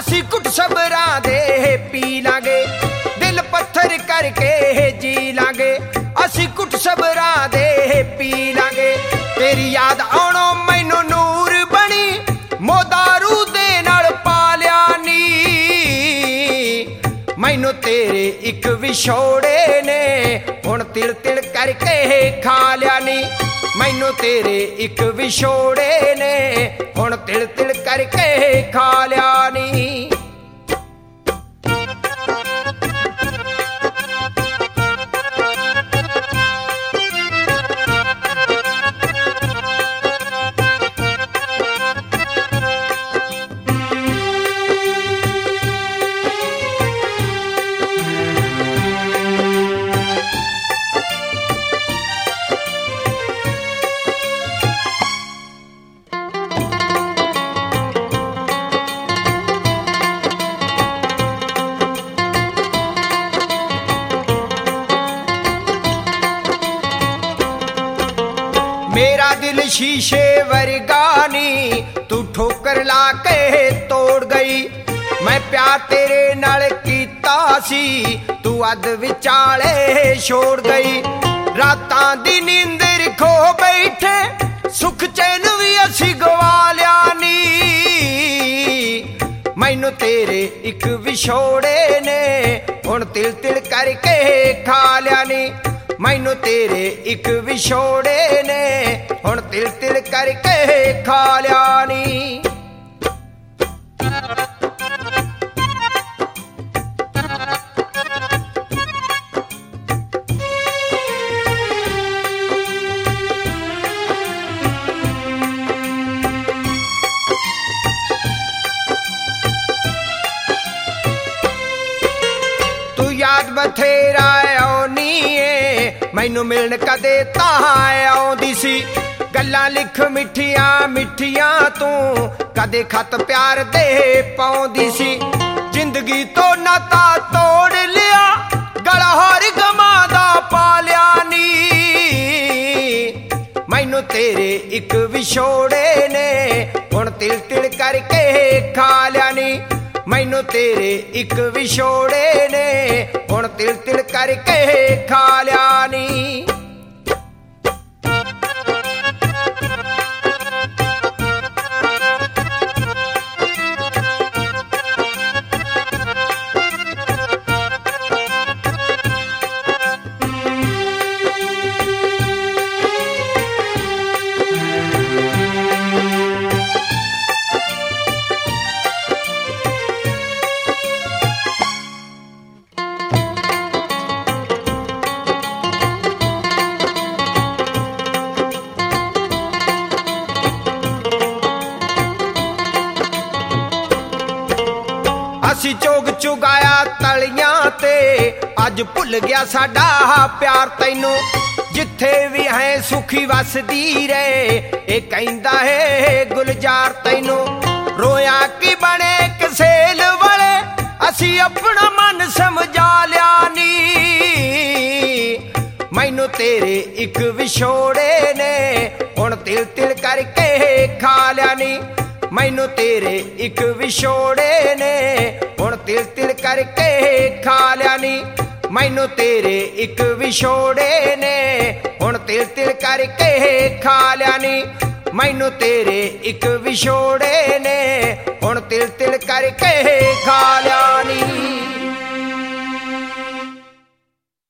असी घुट सबरां दे पी लांगे, दिल पत्थर करके जी लांगे। असी घुट सबरां दे पी लांगे, तेरी याद आउणों मैनू नूर बनी, मोदारू दे नाल पालिया नी। मैनू तेरे इक विछोड़े ने हुण तिल तिल करके खा लिया नी। मैनू तेरे इक विछोड़े ने हुण तिल तिल करके खा लिया नी। मेरा दिल शीशे वर्गा नी, तू ठोकर ला के तोड़ गई। मैं प्यार तेरे नाल कीता सी, तू अध विचाले छोड़ गई। रातां दी नींदर खो बैठे, सुख चैन भी असी गवा लिया नी। मैनू तेरे इक विछोड़े ने हुण तिल तिल करके खा लिया नी। मैनू तेरे इक विछोड़े ने हुण तिल तिल करके खा लिया नी। तू याद बथेरा आउनी है, मैनू मिलन कदे तां आउंदी सी। गल्लां लिख मिठियां मिठियां तू कदे खत प्यार दे पाउंदी सी। जिंदगी तो नाता तोड़ लिया, गला हर गमां दा पा लिया नी। मैनू तेरे इक विछोड़े ने हुण तिल तिल करके खा लिया नी। मैनू तेरे इक विछोड़े ने हुण तिल तिल करके खा लिया नी। असी चोग चुगाया तलियां ते अज भुल गया साडा प्यार तैनू। जिथे भी है सुखी वसदी रहे, ए कहंदा है गुलजार तैनू। रोया की बने कसेल वाले, असी अपना मन समझा लिया नी। मैनू तेरे इक विछोड़े ने हुण तिल तिल करके खा लिया नी। मैनू तेरे इक विछोड़े ने हुण तिल तिल करके खा लिया नी। मैनू तेरे इक विछोड़े ने हुण तिल तिल करके खा लिया नी। मैनू तेरे इक विछोड़े ने हुण तिल तिल करके खा लिया नी।